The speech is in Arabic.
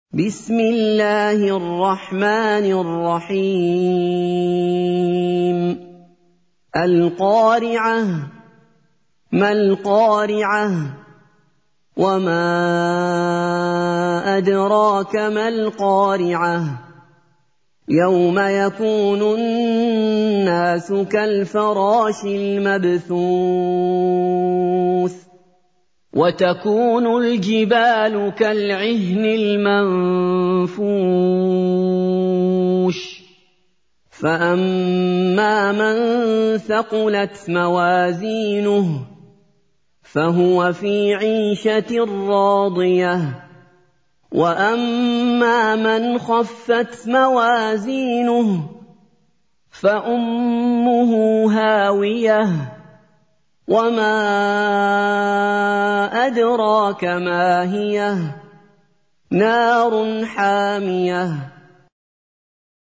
بسم الله الرحمن الرحيم القارعة ما القارعة وما أدراك ما القارعة يوم يكون الناس كالفراش المبثوث وتكون الجبال كالعهن المنفوش فأما من ثقلت موازينه فهو في عيشة راضية وأما من خفت موازينه فأمه هاوية وما أدراك ما هي نار حامية